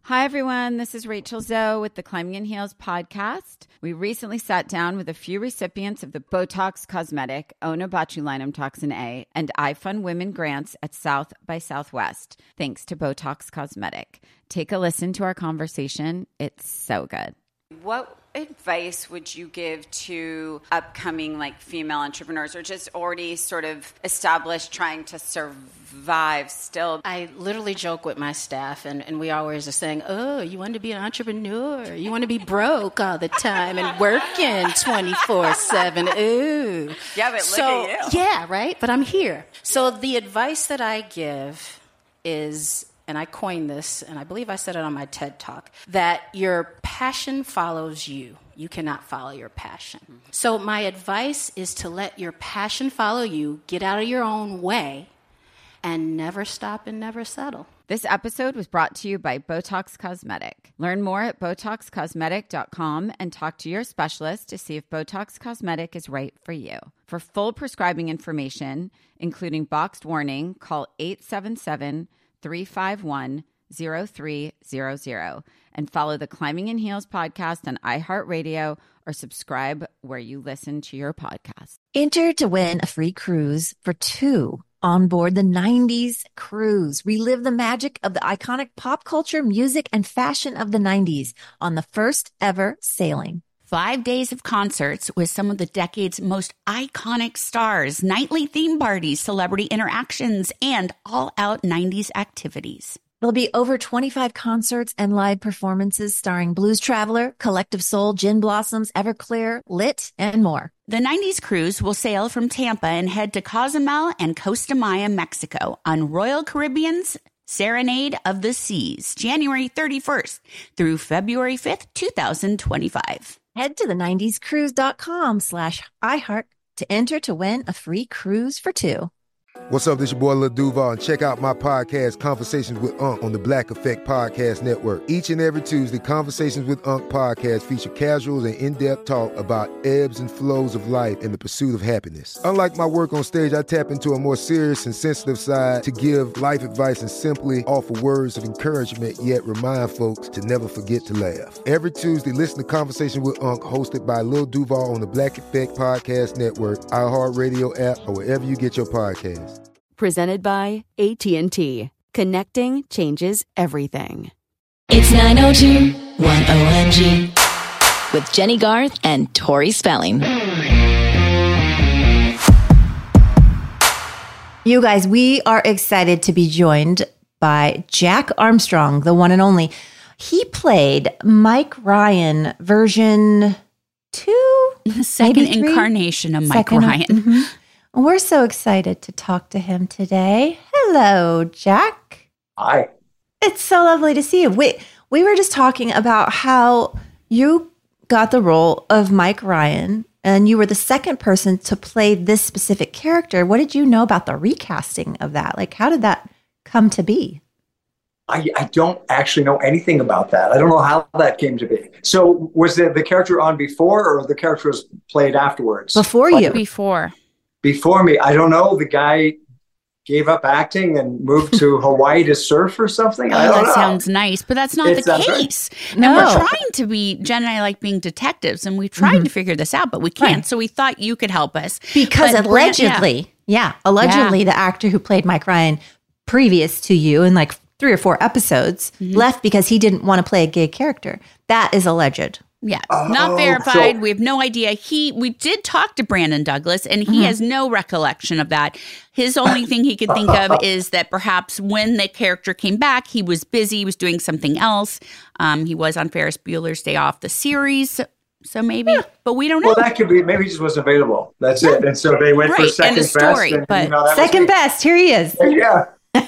Hi, everyone. This is Rachel Zoe with the Climbing in Heels podcast. We recently sat down with a few recipients of the Botox Cosmetic, Onabotulinum Toxin A, and iFund Women grants at South by Southwest, thanks to Botox Cosmetic. Take a listen to our conversation. It's so good. What advice would you give to upcoming female entrepreneurs or just already sort of established trying to survive still? I literally joke with my staff and we always are saying, oh, you want to be an entrepreneur? You want to be broke all the time and working 24/7. Ooh. Yeah, but look at you. Yeah, right? But I'm here. So the advice that I give is, and I coined this, and I believe I said it on my TED Talk, that your passion follows you. You cannot follow your passion. Mm-hmm. So my advice is to let your passion follow you, get out of your own way, and never stop and never settle. This episode was brought to you by Botox Cosmetic. Learn more at BotoxCosmetic.com and talk to your specialist to see if Botox Cosmetic is right for you. For full prescribing information, including boxed warning, call 877-351-0300 and follow the Climbing in Heels podcast on iHeartRadio or subscribe where you listen to your podcast. Enter to win a free cruise for two on board the 90s cruise. Relive the magic of the iconic pop culture, music, and fashion of the 90s on the first ever sailing. 5 days of concerts with some of the decade's most iconic stars, nightly theme parties, celebrity interactions, and all-out 90s activities. There'll be over 25 concerts and live performances starring Blues Traveler, Collective Soul, Gin Blossoms, Everclear, Lit, and more. The 90s cruise will sail from Tampa and head to Cozumel and Costa Maya, Mexico on Royal Caribbean's Serenade of the Seas, January 31st through February 5th, 2025. Head to the90scruise.com/iHeart to enter to win a free cruise for two. What's up, this your boy Lil Duval, and check out my podcast, Conversations with Unc, on the Black Effect Podcast Network. Each and every Tuesday, Conversations with Unc podcast feature casuals and in-depth talk about ebbs and flows of life and the pursuit of happiness. Unlike my work on stage, I tap into a more serious and sensitive side to give life advice and simply offer words of encouragement, yet remind folks to never forget to laugh. Every Tuesday, listen to Conversation with Unc, hosted by Lil Duval on the Black Effect Podcast Network, iHeartRadio app, or wherever you get your podcasts. Presented by AT&T. Connecting changes everything. It's 902-10MG with Jenny Garth and Tori Spelling. You guys, we are excited to be joined by Jack Armstrong, the one and only. He played Mike Ryan version 2? The second incarnation of Mike Ryan. Mm-hmm. We're so excited to talk to him today. Hello, Jack. Hi. It's so lovely to see you. We were just talking about how you got the role of Mike Ryan, and you were the second person to play this specific character. What did you know about the recasting of that? How did that come to be? I don't actually know anything about that. I don't know how that came to be. So was the character on before, or the character was played afterwards? Before you. Before me. I don't know. The guy gave up acting and moved to Hawaii to surf or something. I don't know. That sounds nice, but that's not the case. Right. No. And we're trying to be, Jen and I like being detectives, and we've tried to figure this out, but we can't. Right. So we thought you could help us. Because allegedly, the actor who played Mike Ryan previous to you in 3 or 4 episodes left because he didn't want to play a gay character. That is alleged. Yeah, not verified. So we have no idea. We did talk to Brandon Douglas, and he has no recollection of that. His only thing he could think of is that perhaps when the character came back, he was busy, he was doing something else. He was on Ferris Bueller's Day Off, the series. So maybe, but we don't know. Well, that could be, maybe he just wasn't available. That's it. And so they went for second best. But second best, here he is. Yeah.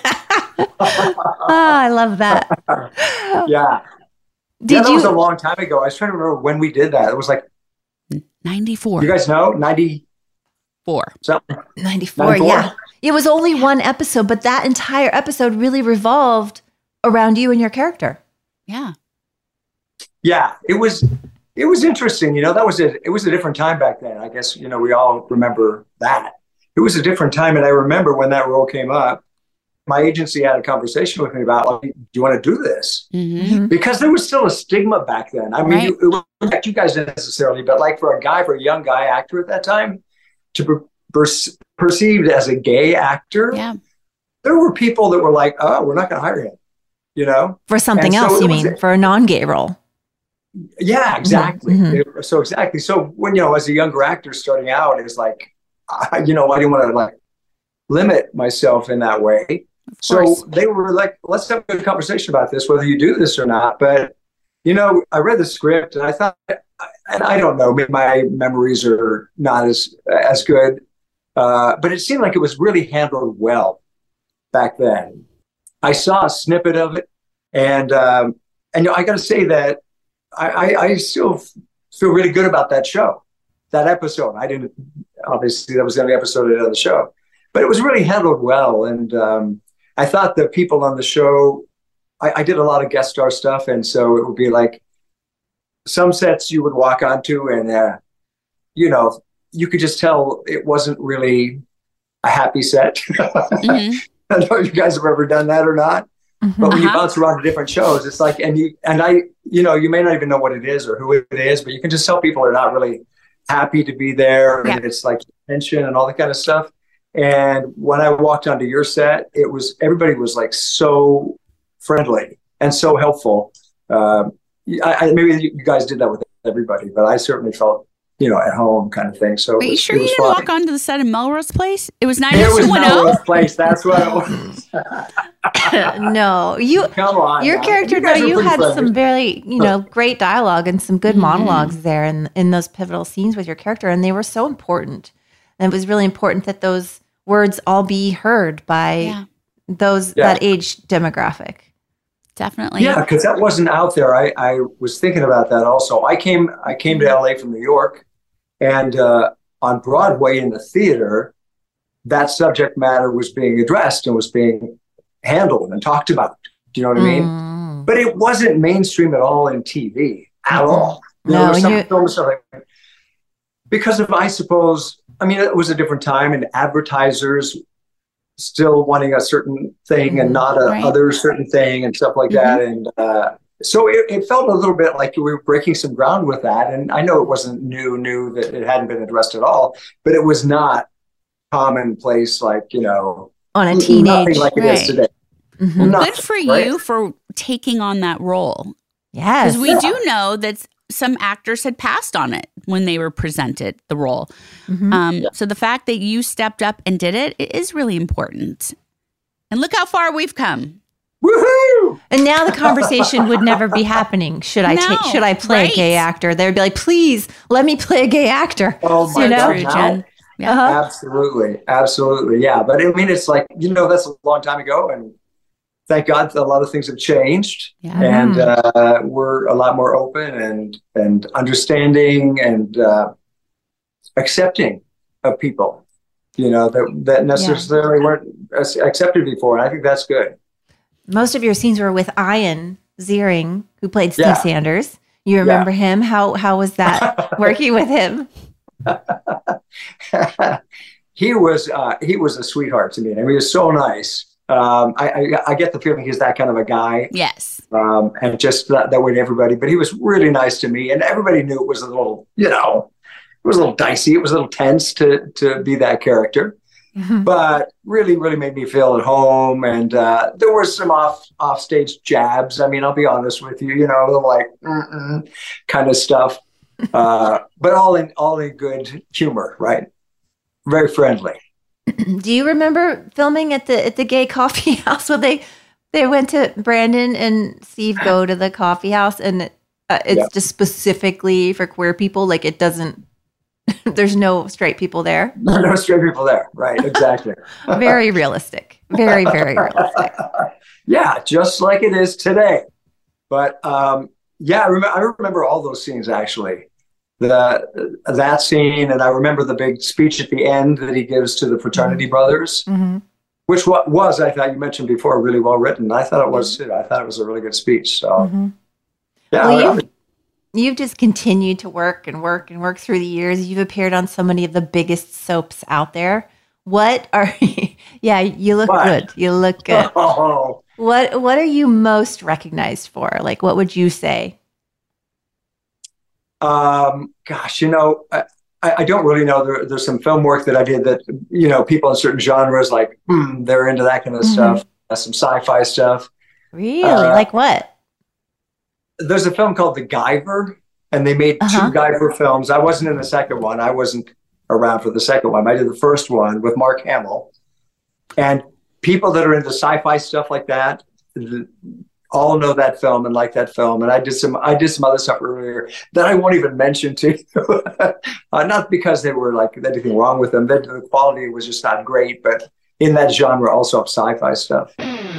I love that. Yeah. That was a long time ago. I was trying to remember when we did that. It was 94. You guys know? 94. 94, yeah. It was only one episode, but that entire episode really revolved around you and your character. Yeah. Yeah, it was interesting. It was a different time back then. I guess, we all remember that. It was a different time, and I remember when that role came up, my agency had a conversation with me about, like, do you want to do this? Mm-hmm. Because there was still a stigma back then. I mean, Right. it wasn't like you guys didn't necessarily, but like for a young guy actor at that time, to be perceived as a gay actor, Yeah. there were people that were like, oh, we're not going to hire him, you know? For something And so else, it you was- mean? For a non-gay role? Yeah, exactly. Mhm. So exactly. So when, as a younger actor starting out, it's like, I didn't want to like limit myself in that way. So they were like, let's have a good conversation about this, whether you do this or not. But, I read the script and I thought, and I don't know, maybe my memories are not as good, but it seemed like it was really handled well back then. I saw a snippet of it, and I got to say that I still feel really good about that show, that episode. I didn't, obviously that was the only episode I did on the show, but it was really handled well. And I thought the people on the show, I did a lot of guest star stuff. And so it would be like some sets you would walk onto and, you could just tell it wasn't really a happy set. Mm-hmm. I don't know if you guys have ever done that or not. But when you bounce around to different shows, it's like, you may not even know what it is or who it is, but you can just tell people are not really happy to be there. Yeah. And it's like tension and all that kind of stuff. And when I walked onto your set, everybody was like so friendly and so helpful. Maybe you guys did that with everybody, but I certainly felt, at home kind of thing. So Are you sure you didn't walk onto the set of Melrose Place? It was It was 90210? Melrose Place. That's what it was. No, Come on. your now. character, You guys though, are you pretty had friendly. some very, great dialogue and some good monologues there in those pivotal scenes with your character, and they were so important. And it was really important that those words all be heard by that age demographic. Definitely. Yeah, because that wasn't out there. I was thinking about that also. I came to LA from New York, and on Broadway in the theater, that subject matter was being addressed and was being handled and talked about. Do you know what I mean? But it wasn't mainstream at all in TV at all. There was some films because of, I suppose, it was a different time, and advertisers still wanting a certain thing and not a other certain thing and stuff like that. And so it felt a little bit like we were breaking some ground with that. And I know it wasn't new that it hadn't been addressed at all, but it was not commonplace, like, on a teenage, nothing like it is today. Well, Nothing, good for right? you for taking on that role. Yes. Because we do know that some actors had passed on it when they were presented the role. So the fact that you stepped up and did it is really important. And look how far we've come. Woohoo! And now the conversation would never be happening. Should I No, should I play a gay actor? They'd be like, please let me play a gay actor. Oh my God. True, Jen. Absolutely. Yeah. But it's like, that's a long time ago, and thank God a lot of things have changed, and we're a lot more open and understanding and accepting of people, that necessarily weren't accepted before. And I think that's good. Most of your scenes were with Ian Ziering, who played Steve Sanders. You remember him? How was that working with him? He was a sweetheart to me. He was so nice. I get the feeling he's that kind of a guy. Yes. And just that way to everybody. But he was really nice to me, and everybody knew it was a little, it was a little dicey. It was a little tense to be that character. But really, really made me feel at home. And there were some offstage jabs. I'll be honest with you, a little like kind of stuff. But all in good humor, right? Very friendly. Do you remember filming at the gay coffee house where they went to Brandon and Steve go to the coffee house, and it's just specifically for queer people? Like, it doesn't. There's no straight people there. No straight people there. Right. Exactly. Very realistic. Very, very realistic. Yeah, just like it is today. But I remember all those scenes actually. That scene, and I remember the big speech at the end that he gives to the fraternity brothers, which was, I thought you mentioned before, really well written. I thought it was too. I thought it was a really good speech. So, you've just continued to work and work and work through the years. You've appeared on so many of the biggest soaps out there. What are yeah, you look good. You look good. Oh. What are you most recognized for? Like, what would you say? Gosh, I don't really know. There's some film work that I did that, people in certain genres, like, they're into that kind of stuff. Some sci-fi stuff. Really? Like what? There's a film called The Guyver, and they made 2 Guyver films. I wasn't in the second one. I wasn't around for the second one. I did the first one with Mark Hamill. And people that are into sci-fi stuff like that all know that film and like that film. And I did some other stuff earlier that I won't even mention to you. Not because they were like anything wrong with them. The quality was just not great, but in that genre also of sci-fi stuff.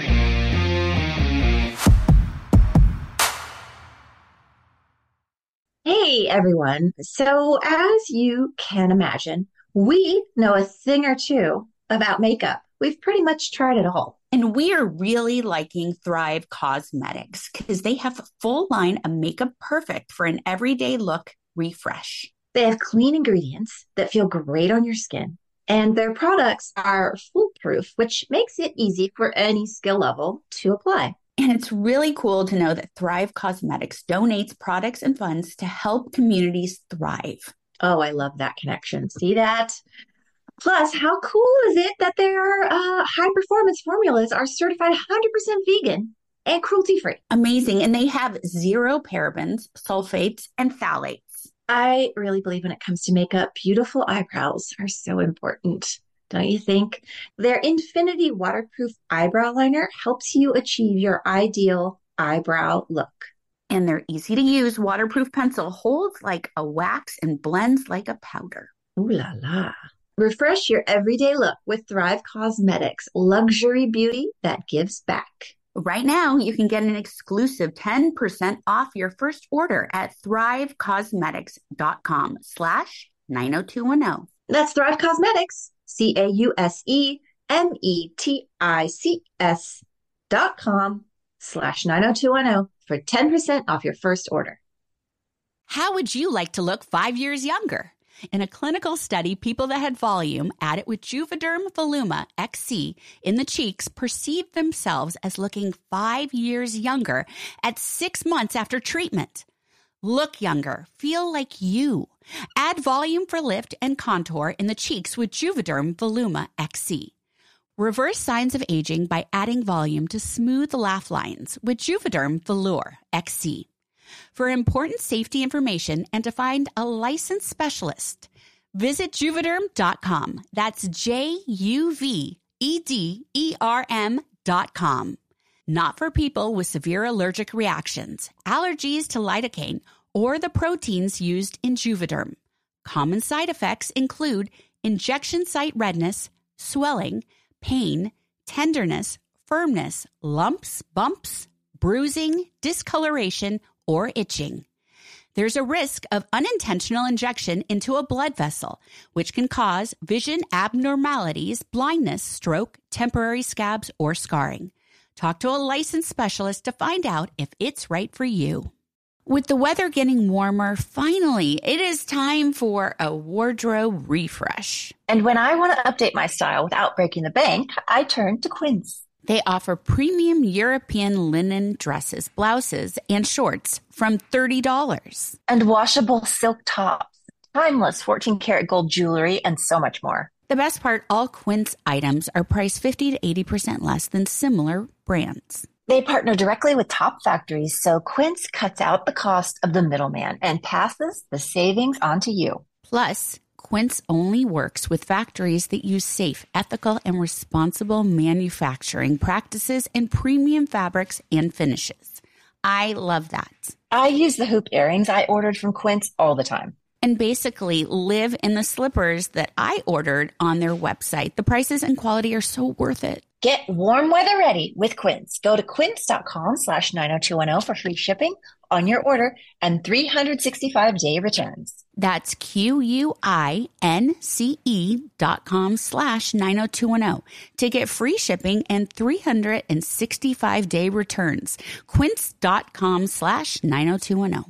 Hey, everyone. So as you can imagine, we know a thing or two about makeup. We've pretty much tried it all. And we are really liking Thrive Causemetics because they have a full line of makeup perfect for an everyday look refresh. They have clean ingredients that feel great on your skin, and their products are foolproof, which makes it easy for any skill level to apply. And it's really cool to know that Thrive Causemetics donates products and funds to help communities thrive. Oh, I love that connection. See that? Plus, how cool is it that their high-performance formulas are certified 100% vegan and cruelty-free? Amazing. And they have 0 parabens, sulfates, and phthalates. I really believe when it comes to makeup, beautiful eyebrows are so important. Don't you think? Their Infinity Waterproof Eyebrow Liner helps you achieve your ideal eyebrow look. And their easy-to-use waterproof pencil holds like a wax and blends like a powder. Ooh la la. Refresh your everyday look with Thrive Causemetics, luxury beauty that gives back. Right now, you can get an exclusive 10% off your first order at thrivecausemetics.com/90210. That's Thrive Causemetics, CAUSEMETICS.com/90210 for 10% off your first order. How would you like to look 5 years younger? In a clinical study, people that had volume added with Juvederm Voluma XC in the cheeks perceived themselves as looking 5 years younger at 6 months after treatment. Look younger. Feel like you. Add volume for lift and contour in the cheeks with Juvederm Voluma XC. Reverse signs of aging by adding volume to smooth laugh lines with Juvederm Volure XC. For important safety information and to find a licensed specialist, visit Juvederm.com. That's JUVEDERM.com. Not for people with severe allergic reactions, allergies to lidocaine, or the proteins used in Juvederm. Common side effects include injection site redness, swelling, pain, tenderness, firmness, lumps, bumps, bruising, discoloration, or itching. There's a risk of unintentional injection into a blood vessel, which can cause vision abnormalities, blindness, stroke, temporary scabs, or scarring. Talk to a licensed specialist to find out if it's right for you. With the weather getting warmer, finally, it is time for a wardrobe refresh. And when I want to update my style without breaking the bank, I turn to Quince. They offer premium European linen dresses, blouses, and shorts from $30. And washable silk tops, timeless 14-karat gold jewelry, and so much more. The best part, all Quince items are priced 50 to 80% less than similar brands. They partner directly with top factories, so Quince cuts out the cost of the middleman and passes the savings on to you. Plus, Quince only works with factories that use safe, ethical, and responsible manufacturing practices and premium fabrics and finishes. I love that. I use the hoop earrings I ordered from Quince all the time. And basically live in the slippers that I ordered on their website. The prices and quality are so worth it. Get warm weather ready with Quince. Go to quince.com/90210 for free shipping on your order and 365-day returns. That's QUINCE.com/90210 to get free shipping and 365-day returns. Quince.com/90210.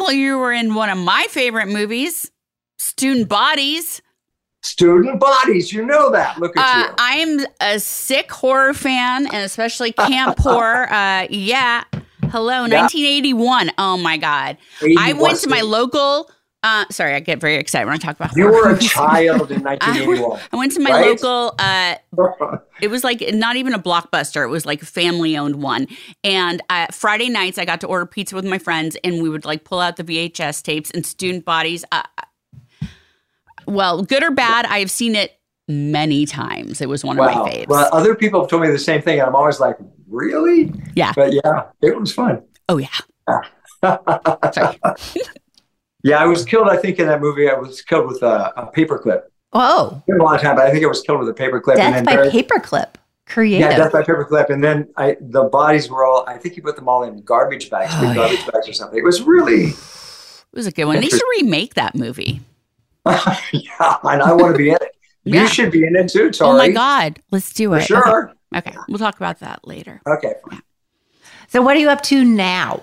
Well, you were in one of my favorite movies, Student Bodies. Student Bodies, you know that. Look at you. I am a sick horror fan, and especially camp horror. Yeah. Hello, 1981. Oh, my God. I went to my local... sorry, I get very excited when I talk about horror. You were a movies. child in 1981. I went to my local... it was like not even a Blockbuster. It was like a family-owned one. And Friday nights, I got to order pizza with my friends, and we would like pull out the VHS tapes and Student Bodies. Well, good or bad, I have seen it many times. It was one of my faves. Well, other people have told me the same thing, and I'm always like, really? Yeah. But yeah, it was fun. Oh, yeah. Sorry. Yeah, I was killed, I think, in that movie. I was killed with a paperclip. Oh. It's been a long time, but I think I was killed with a paperclip. Death by paperclip. Creative. Yeah, death by paperclip. And then the bodies were all, I think he put them all in garbage bags, garbage bags or something. It was really... It was a good one. They should remake that movie. Yeah, and I want to be in it. Yeah. You should be in it too, Tori. Oh my God. Let's do it. For sure. Okay. We'll talk about that later. Okay. Fine. So what are you up to now?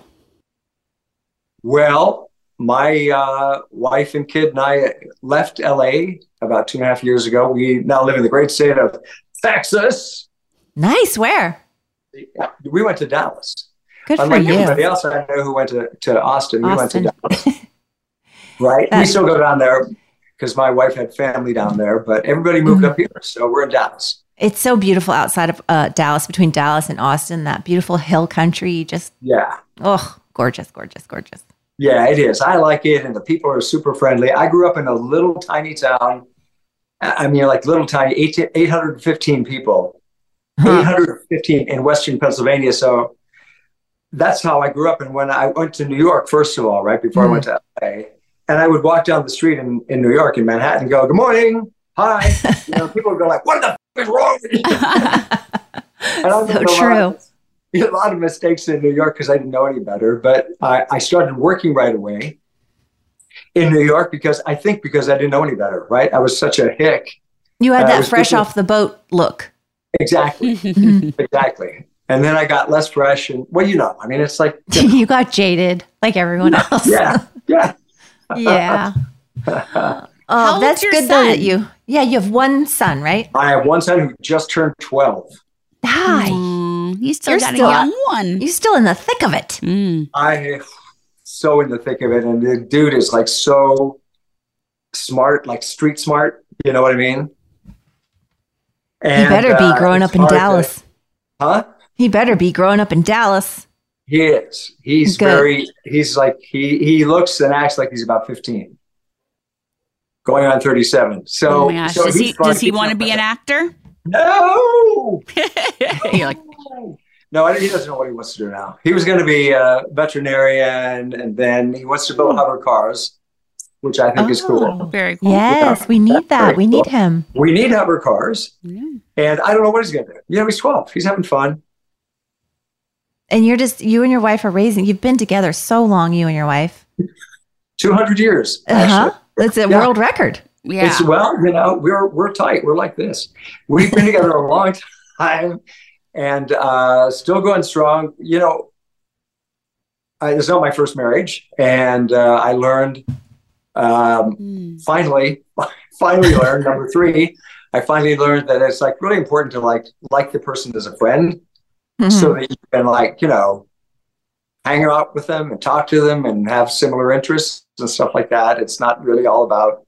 Well, my wife and kid and I left LA about 2.5 years ago. We now live in the great state of Texas. Nice. Where? We went to Dallas. Good for Unlike you. everybody else I know who went to Austin, we went to Austin. Dallas. Right? We still go down there because my wife had family down there, but everybody moved up here. So we're in Dallas. It's so beautiful outside of Dallas, between Dallas and Austin, that beautiful hill country. Just, gorgeous, gorgeous, gorgeous. Yeah, it is. I like it. And the people are super friendly. I grew up in a little tiny town. I mean, like little tiny, 815 people, 815 in Western Pennsylvania. So that's how I grew up. And when I went to New York, first of all, right before I went to LA, and I would walk down the street in New York, in Manhattan, and go, good morning. Hi. People would go like, what the f- is wrong with you? And So true. A lot of mistakes in New York because I didn't know any better. But I started working right away in New York because I didn't know any better, right? I was such a hick. You had that fresh off the boat look. Exactly. Exactly. And then I got less fresh. And, well, I mean, it's like. You got jaded like everyone else. Yeah. Yeah. Yeah. How That's old's your good though that son? you have one son, right? I have one son who just turned 12. Hi. You still You're got still- a young one. You're still in the thick of it. I so in the thick of it. And the dude is like so smart, like street smart. You know what I mean? He better be growing up in Dallas. He better be growing up in Dallas. He is. He's Good. he's like, he looks and acts like he's about 15. Going on 37. So, Oh my gosh. so Does he want to be an actor? No. You're like, No, he doesn't know what he wants to do now. He was going to be a veterinarian, and then he wants to build hover cars, which I think is cool. very cool. Yes, we need that. Very We need cool. him. We need hover cars, Yeah. and I don't know what he's going to do. He's 12. He's having fun. And you and your wife are raising. You've been together so long, you and your wife. 200 years. Uh Actually. huh. That's a world record. Yeah. It's we're tight. We're like this. We've been together a long time, and still going strong. It's not my first marriage, and I learned finally learned number 3. I finally learned that it's like really important to like the person as a friend, so that you can hang out with them and talk to them and have similar interests and stuff like that. It's not really all about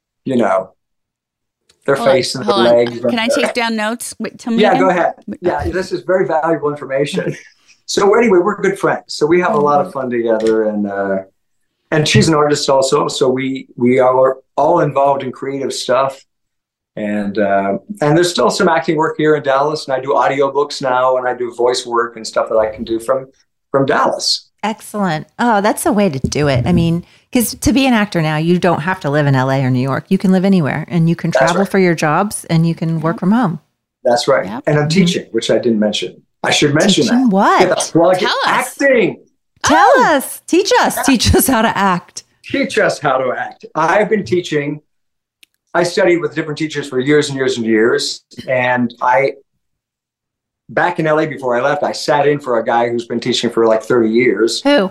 their face and their Hold on. legs. Can I take down notes? Wait, tell me Yeah, again? go ahead. Yeah, this is very valuable information. So anyway, we're good friends. So we have a lot of fun together, and she's an artist also. So we are all involved in creative stuff, and there's still some acting work here in Dallas, and I do audiobooks now, and I do voice work and stuff that I can do from Dallas. Excellent. Oh, that's a way to do it. I mean, because to be an actor now, you don't have to live in LA or New York. You can live anywhere, and you can travel for your jobs, and you can work from home. That's right. Yep. And I'm teaching, which I didn't mention. I should mention Teaching that. what? Get the plug. Tell us. Acting. Tell us. Teach us how to act. Teach us how to act. I've been teaching. I studied with different teachers for years and years and years. And back in LA before I left, I sat in for a guy who's been teaching for like 30 years. Who?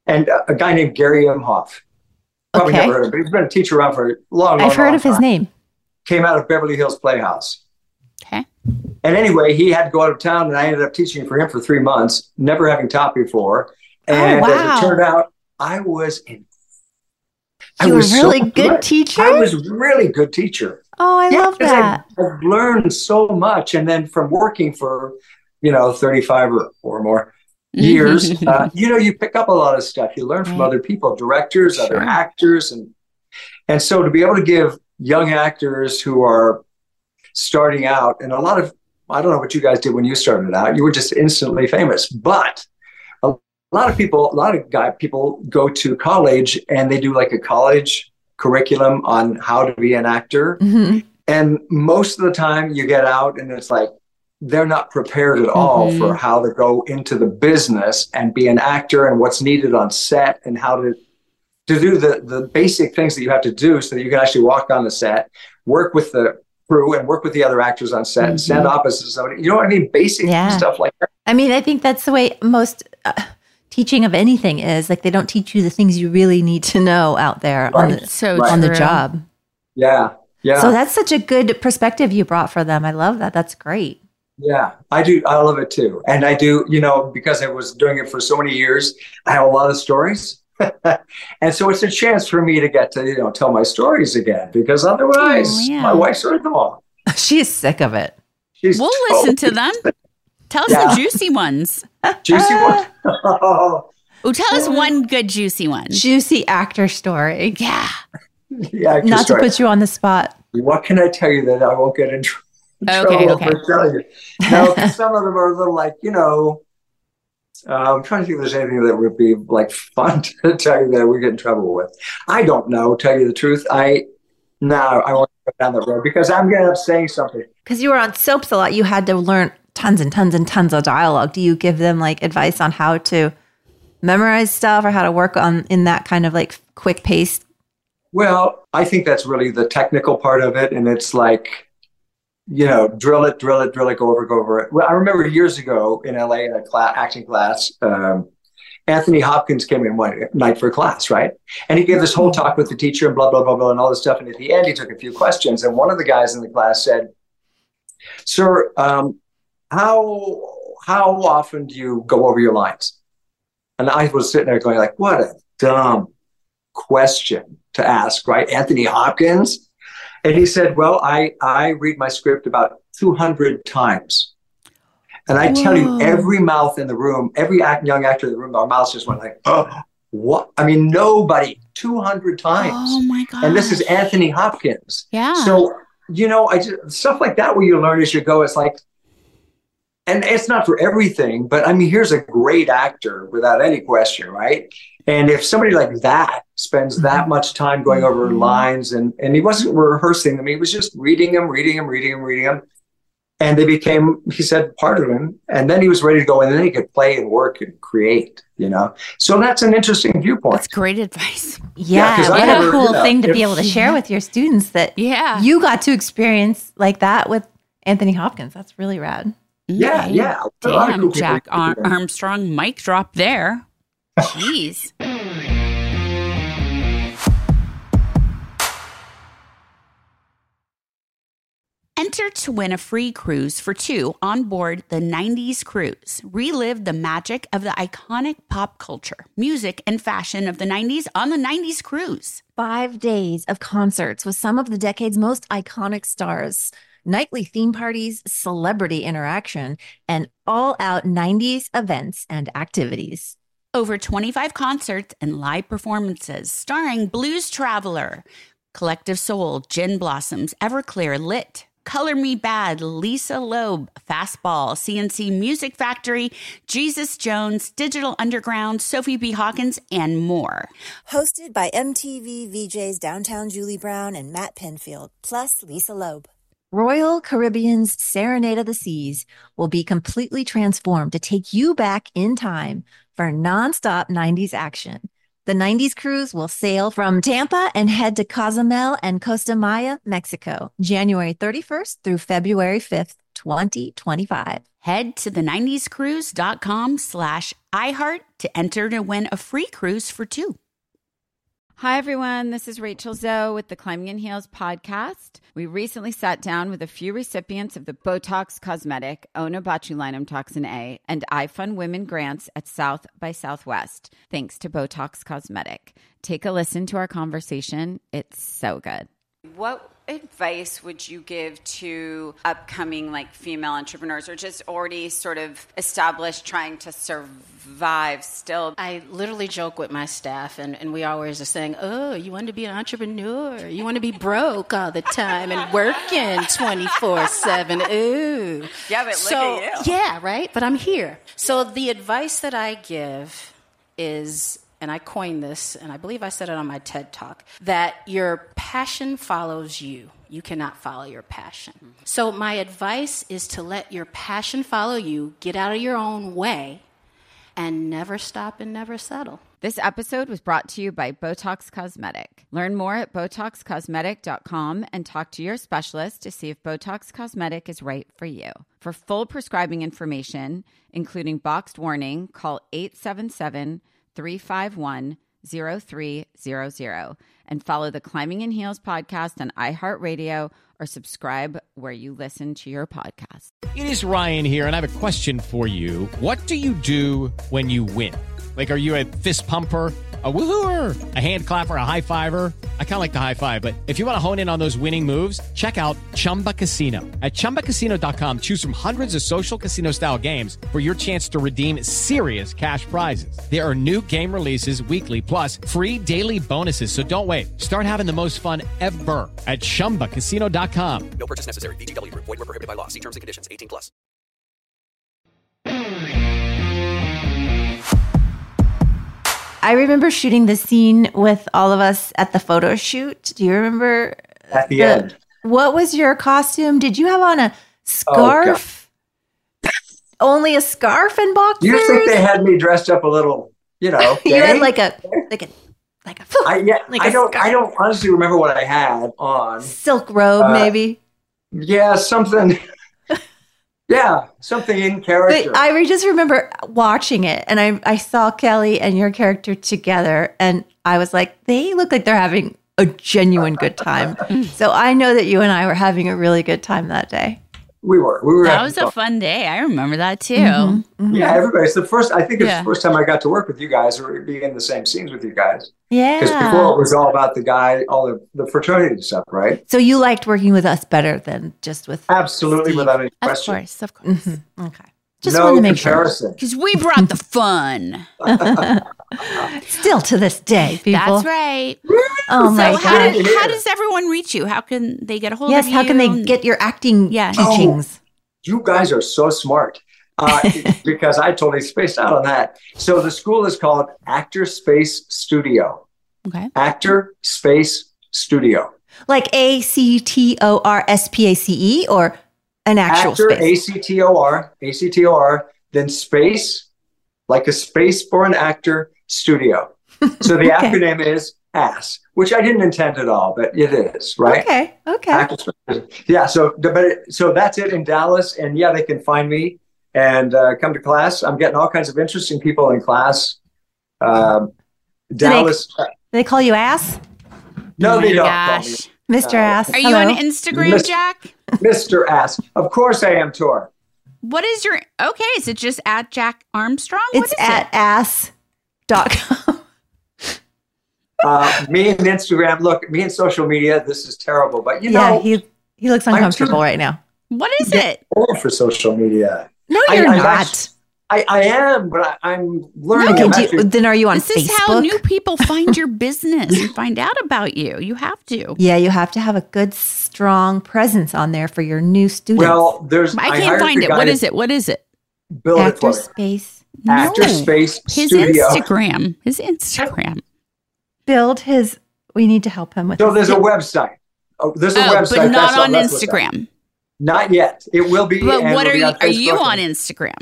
and a guy named Gary Imhoff. Probably Okay. never heard of him, but he's been a teacher around for a long I've heard of his time. name. Came out of Beverly Hills Playhouse. Okay. And anyway, he had to go out of town, and I ended up teaching for him for 3 months, never having taught before. And as wow. it turned out, I was You were a really good teacher? I was a really good teacher. Oh, I love 'cause that. I've learned so much. And then from working for, 35 or more years, you pick up a lot of stuff. You learn from other people, directors, other actors. And so to be able to give young actors who are starting out, and I don't know what you guys did when you started out, you were just instantly famous, but a lot of people go to college and they do like a college curriculum on how to be an actor. Mm-hmm. And most of the time you get out and it's like, they're not prepared at all for how to go into the business and be an actor and what's needed on set and how to do the basic things that you have to do so that you can actually walk on the set, work with the crew and work with the other actors on set and stand opposite somebody. You know what I mean? Basic stuff like that. I mean, I think that's the way most teaching of anything is. Like, they don't teach you the things you really need to know out there on the job. Yeah. Yeah. So that's such a good perspective you brought for them. I love that. That's great. Yeah, I do. I love it too. And I do, because I was doing it for so many years, I have a lot of stories. And so it's a chance for me to get to, tell my stories again, because otherwise my wife's heard them all. She is sick of it. We'll listen to them. Tell us the juicy ones. Juicy ones? Oh, tell us one good juicy one. Juicy actor story. Yeah. Yeah. Not to put you on the spot. What can I tell you that I won't get in trouble Okay. for telling you? No, some of them are a little like, I'm trying to think if there's anything that would be like fun to tell you that we get in trouble with. I don't know, tell you the truth. I won't go down that road because I'm going to end up saying something. Because you were on soaps a lot, you had to learn tons and tons and tons of dialogue. Do you give them like advice on how to memorize stuff or how to work in that kind of like quick pace? Well, I think that's really the technical part of it. And it's like, drill it, go over it. Well, I remember years ago in LA in a acting class, Anthony Hopkins came in one night for a class, right? And he gave this whole talk with the teacher and blah, blah, blah, blah, and all this stuff. And at the end, he took a few questions. And one of the guys in the class said, "Sir, how often do you go over your lines?" And I was sitting there going like, what a dumb question to ask, right? Anthony Hopkins. And he said, well, I read my script about 200 times. And I tell you, every mouth in the room, every young actor in the room, our mouths just went like, oh, what? I mean, nobody, 200 times. Oh my God. And this is Anthony Hopkins. Yeah. So, stuff like that where you learn as you go, it's like, and it's not for everything, but I mean, here's a great actor without any question, right? And if somebody like that spends that much time going over lines and he wasn't rehearsing them, he was just reading them. And they became, he said, part of him. And then he was ready to go and then he could play and work and create, So that's an interesting viewpoint. That's great advice. Yeah, what a cool thing to be able to share with your students that you got to experience like that with Anthony Hopkins. That's really rad. Yeah. Damn, Jack Armstrong, mic drop there. Jeez. Enter to win a free cruise for two on board the 90s Cruise. Relive the magic of the iconic pop culture, music, and fashion of the 90s on the 90s Cruise. 5 days of concerts with some of the decade's most iconic stars, nightly theme parties, celebrity interaction, and all-out 90s events and activities. Over 25 concerts and live performances starring Blues Traveler, Collective Soul, Gin Blossoms, Everclear, Lit, Color Me Bad, Lisa Loeb, Fastball, CNC Music Factory, Jesus Jones, Digital Underground, Sophie B. Hawkins, and more. Hosted by MTV VJs Downtown Julie Brown and Matt Penfield, plus Lisa Loeb. Royal Caribbean's Serenade of the Seas will be completely transformed to take you back in time for nonstop 90s action. The 90s Cruise will sail from Tampa and head to Cozumel and Costa Maya, Mexico, January 31st through February 5th, 2025. Head to the90scruise.com/iHeart to enter to win a free cruise for 2. Hi, everyone. This is Rachel Zoe with the Climbing in Heels podcast. We recently sat down with a few recipients of the Botox Cosmetic, Onabotulinum Toxin A, and iFund Women grants at South by Southwest, thanks to Botox Cosmetic. Take a listen to our conversation. It's so good. What advice would you give to upcoming female entrepreneurs or just already sort of established trying to survive still? I literally joke with my staff, and we always are saying, oh, you want to be an entrepreneur? You want to be broke all the time and working 24/7? Ooh. Yeah, but look at you. Yeah, right? But I'm here. So the advice that I give is, and I coined this, and I believe I said it on my TED Talk, that your passion follows you. You cannot follow your passion. So my advice is to let your passion follow you, get out of your own way, and never stop and never settle. This episode was brought to you by Botox Cosmetic. Learn more at BotoxCosmetic.com and talk to your specialist to see if Botox Cosmetic is right for you. For full prescribing information, including boxed warning, call 877-351-0300 and follow the Climbing in Heels podcast on iHeartRadio or subscribe where you listen to your podcast. It is Ryan here, and I have a question for you. What do you do when you win? Are you a fist pumper, a woo-hooer, a hand clapper, a high fiver? I kind of like the high five, but if you want to hone in on those winning moves, check out Chumba Casino. At ChumbaCasino.com, choose from hundreds of social casino-style games for your chance to redeem serious cash prizes. There are new game releases weekly, plus free daily bonuses, so don't wait. Start having the most fun ever at ChumbaCasino.com. No purchase necessary. VGW Group. Void where prohibited by law. See terms and conditions. 18+. I remember shooting the scene with all of us at the photo shoot. Do you remember? At the end. What was your costume? Did you have on a scarf? Only a scarf and boxers? You think they had me dressed up a little, You had like a I don't honestly remember what I had on. Silk robe, maybe. Yeah, something. Yeah, something in character. But I just remember watching it, and I saw Kelly and your character together, and I was like, they look like they're having a genuine good time. So I know that you and I were having a really good time that day. We were. That was a fun day. I remember that too. Mm-hmm, mm-hmm. Yeah, everybody. It's the first. I think it's the first time I got to work with you guys or be in the same scenes with you guys. Yeah. Because before it was all about the guy, all the fraternity stuff, right? So you liked working with us better than just with absolutely Steve. Without any question. Of course. Mm-hmm. Okay. Just wanted to make comparison. Because we brought the fun. Still to this day, people. That's right. Oh my God. How does everyone reach you? How can they get a hold of you? Yes, how can they get your acting teachings? You guys are so smart because I totally spaced out on that. So the school is called Actor Space Studio. Okay. Actor Space Studio. Like ACTORSPACE or an actual Actor, space? ACTOR, then space, like a space for an actor, studio. So the acronym is ASS, which I didn't intend at all, but it is, right? Okay. Yeah, so that's it in Dallas. And yeah, they can find me and come to class. I'm getting all kinds of interesting people in class. Dallas. Do they call you Ass? No, they don't. Gosh. Mr. Ass. Are you on Instagram, Jack? Mr. Ass. Of course I am, Tor. What is your, is it just at Jack Armstrong? It's at ass.com. Me and Instagram, me and social media, this is terrible, but you know. Yeah, he looks uncomfortable right now. What is it? For social media. No, you're not. I am, but I'm learning. Then are you on Facebook? This is how new people find your business and find out about you. You have to. Yeah, you have to have a good, strong presence on there for your new students. Well, I can't find it. What is it? Build Actor Space. Actor Space Studio. His Instagram. Build his. We need to help him with. So there's a website. There's a website, but not on Instagram. Not yet. It will be. But what are you on Instagram?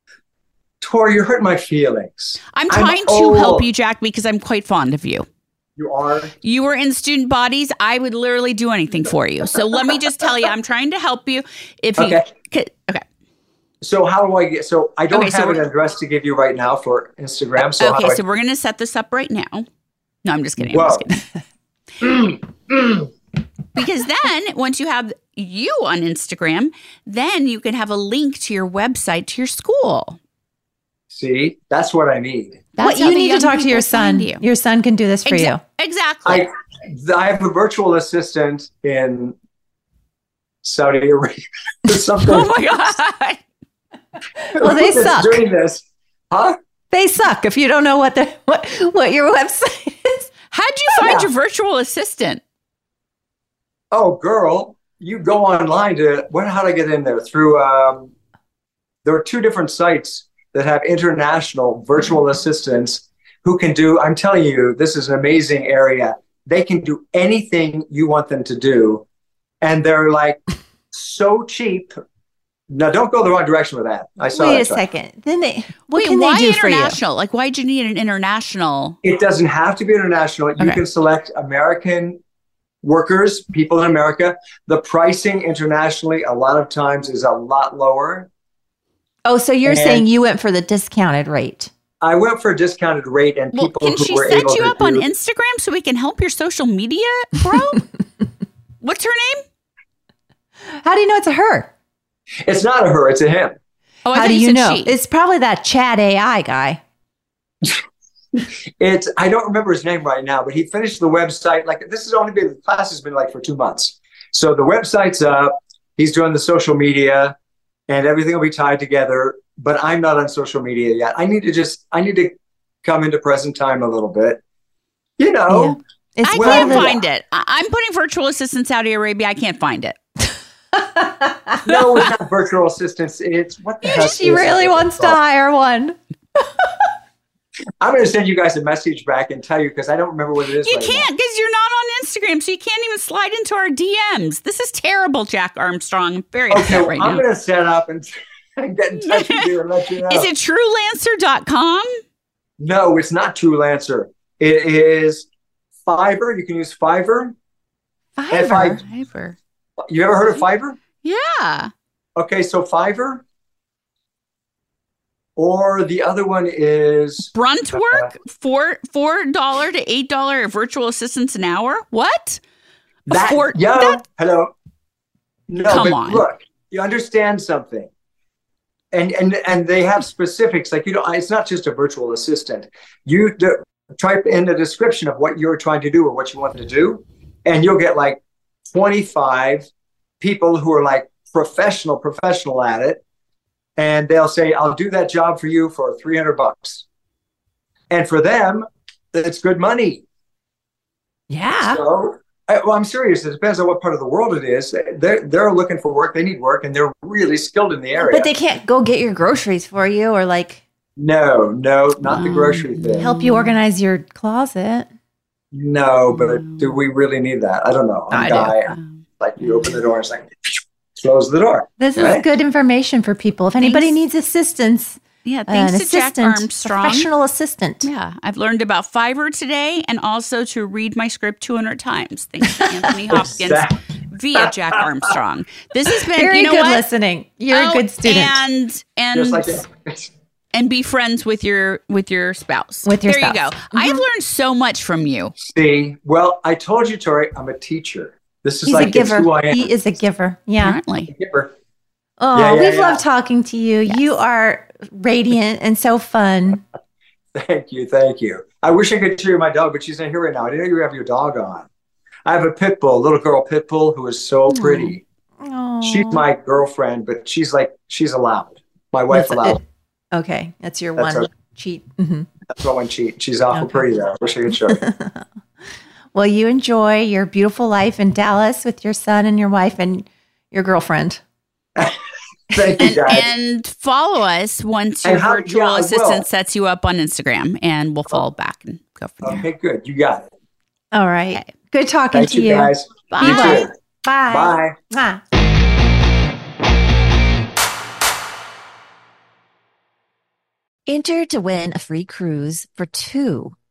Tor, you're hurting my feelings. I'm trying to help you, Jack, because I'm quite fond of you. You are? You were in student bodies. I would literally do anything for you. So let me just tell you, I'm trying to help you. Okay. So how do I get, so I don't have an address to give you right now for Instagram. So so we're going to set this up right now. No, I'm just kidding. Because then once you have you on Instagram, then you can have a link to your website to your school. See, that's what I need. What you need to talk to your son. Your son can do this for you. Exactly. I have a virtual assistant in Saudi Arabia. Oh my God. Well, they suck. Doing this. Huh? They suck if you don't know what your website is. How'd you find your virtual assistant? Oh, girl, you go online to, how do I get in there? Through, there are 2 different sites that have international virtual assistants who can do, I'm telling you, this is an amazing area. They can do anything you want them to do. And they're like so cheap. Now, don't go the wrong direction with that. I saw Wait a second. Then what can they do for you? International? Like, why'd you need an international? It doesn't have to be international. You can select American workers, people in America. The pricing internationally, a lot of times, is a lot lower. Oh, so you're saying you went for the discounted rate? I went for a discounted rate, and people can she set you up on Instagram so we can help your social media, bro? What's her name? How do you know it's a her? It's not a her, it's a him. Oh, how do you know? It's probably that Chat AI guy. I don't remember his name right now, but he finished the website. Like, the class has been like for 2 months. So the website's up. He's doing the social media, and everything will be tied together. But I'm not on social media yet. I need to come into present time a little bit. You know, I can't find it. I'm putting virtual assistant Saudi Arabia. I can't find it. No, it's not virtual assistants. It's what the heck. She really wants to hire one. I'm going to send you guys a message back and tell you, because I don't remember what it is. You can't, because you're not on Instagram, so you can't even slide into our DMs. This is terrible, Jack Armstrong. I'm very upset right now. I'm going to set up and get in touch with you and let you know. Is it TrueLancer.com? No, it's not TrueLancer. It is Fiverr. You can use Fiverr. Fiverr. You ever heard of Fiverr? Yeah. Okay, so Fiverr. Or the other one is Bruntwork, $4 to $8 virtual assistants an hour. What? Hello. No, come on. Look, you understand something, and they have specifics. Like, it's not just a virtual assistant. You type in the description of what you're trying to do or what you want to do, and you'll get like 25 people who are like professional at it. And they'll say, I'll do that job for you for $300. And for them, it's good money. Yeah. So, I'm serious. It depends on what part of the world it is. They're looking for work. They need work, and they're really skilled in the area. But they can't go get your groceries for you, or like. No, not the grocery thing. Help you organize your closet. No, but do we really need that? I don't know. I'm a guy. Like, you open the door, and it's like, close the door. This is good information for people. If anybody needs assistance. Yeah, thanks to Jack Armstrong. Professional assistant. Yeah, I've learned about Fiverr today, and also to read my script 200 times. Thanks to Anthony Hopkins via Jack Armstrong. This has been very good listening. You're a good student. And be friends with your spouse. There you go. Mm-hmm. I've learned so much from you. See, well, I told you, Tori, I'm a teacher. This is He's like a giver. Who I am. He is a giver. Yeah. Apparently. Giver. Oh, we've loved talking to you. Yes. You are radiant and so fun. Thank you. I wish I could show you my dog, but she's not here right now. I didn't know you have your dog on. I have a pit bull, little girl pit bull, who is so pretty. Oh. She's my girlfriend, but she's allowed. My wife allowed. Okay, that's your one cheat. Mm-hmm. That's my one cheat. She's awful pretty though. I wish I could show you. Well, you enjoy your beautiful life in Dallas with your son and your wife and your girlfriend. Thank you, guys. And follow us once your virtual assistant sets you up on Instagram, and we'll follow back and go from there. Okay, good. You got it. All right. Okay. Good talking to you. Guys. Bye. Bye. Bye. Enter to win a free cruise for 2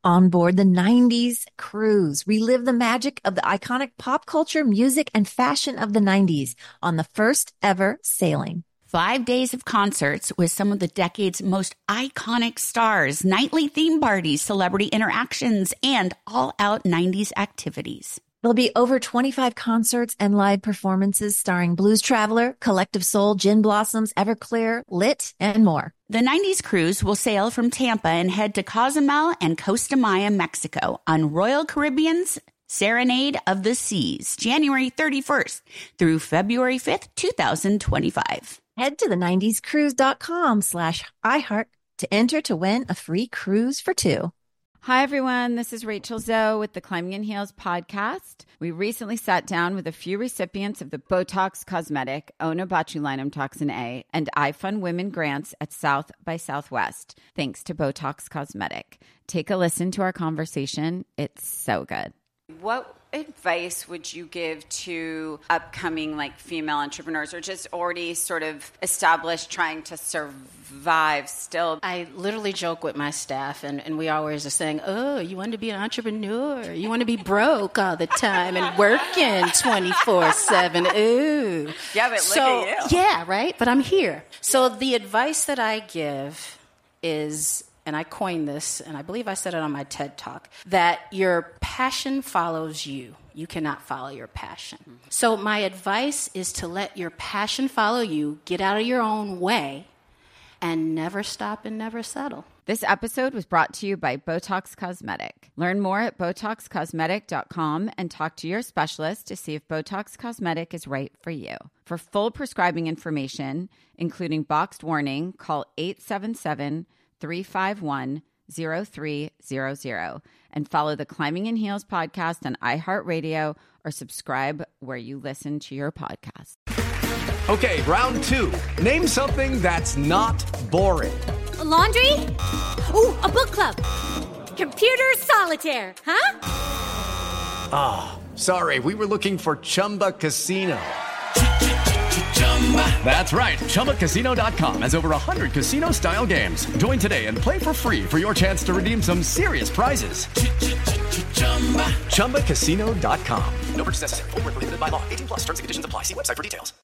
On board the 90s cruise, relive the magic of the iconic pop culture, music, and fashion of the 90s on the first ever sailing. 5 days of concerts with some of the decade's most iconic stars, nightly theme parties, celebrity interactions, and all-out 90s activities. There'll be over 25 concerts and live performances starring Blues Traveler, Collective Soul, Gin Blossoms, Everclear, Lit, and more. The 90s cruise will sail from Tampa and head to Cozumel and Costa Maya, Mexico on Royal Caribbean's Serenade of the Seas, January 31st through February 5th, 2025. Head to the90scruise.com/iHeart to enter to win a free cruise for two. Hi, everyone. This is Rachel Zoe with the Climbing in Heels podcast. We recently sat down with a few recipients of the Botox Cosmetic, Onabotulinum Toxin A, and iFund Women grants at South by Southwest, thanks to Botox Cosmetic. Take a listen to our conversation. It's so good. What advice would you give to upcoming female entrepreneurs or just already sort of established trying to survive still? I literally joke with my staff and we always are saying, oh, you want to be an entrepreneur? You want to be broke all the time and working 24/7. Ooh. Yeah, but look at you. Yeah, right? But I'm here. So the advice that I give is, and I coined this, and I believe I said it on my TED Talk, that your passion follows you. You cannot follow your passion. Mm-hmm. So my advice is to let your passion follow you, get out of your own way, and never stop and never settle. This episode was brought to you by Botox Cosmetic. Learn more at BotoxCosmetic.com and talk to your specialist to see if Botox Cosmetic is right for you. For full prescribing information, including boxed warning, call 877-351-0300 and follow the Climbing in Heels podcast on iHeartRadio or subscribe where you listen to your podcast. Okay, round two. Name something that's not boring. A laundry? Ooh, a book club. Computer solitaire, huh? Ah, sorry, we were looking for Chumba Casino. That's right. ChumbaCasino.com has over 100 casino-style games. Join today and play for free for your chance to redeem some serious prizes. ChumbaCasino.com. No purchase necessary. Void where prohibited by law. 18+ terms and conditions apply. See website for details.